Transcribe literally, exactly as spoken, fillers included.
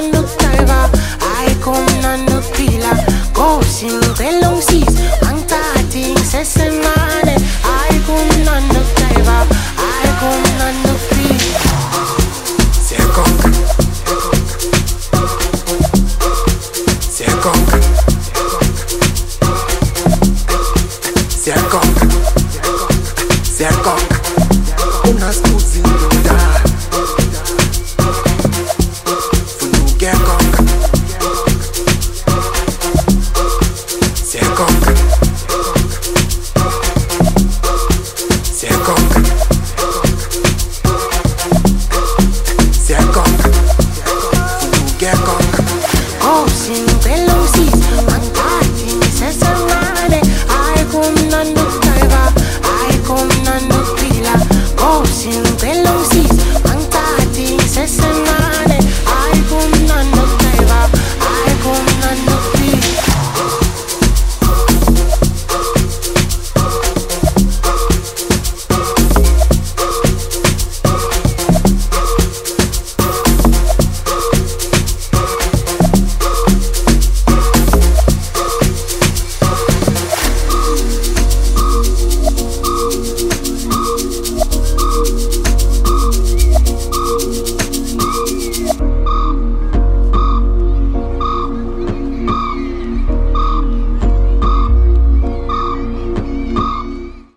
nando driver, I come nando killer. Go sing belong seas, ang tating sa semane. I come nando driver, I come nando killer. Sekong, sekong, sekong, sekong. Una scusi non dà. Oh, sin belong seas, ang tating sa semane. Ay, kung nandun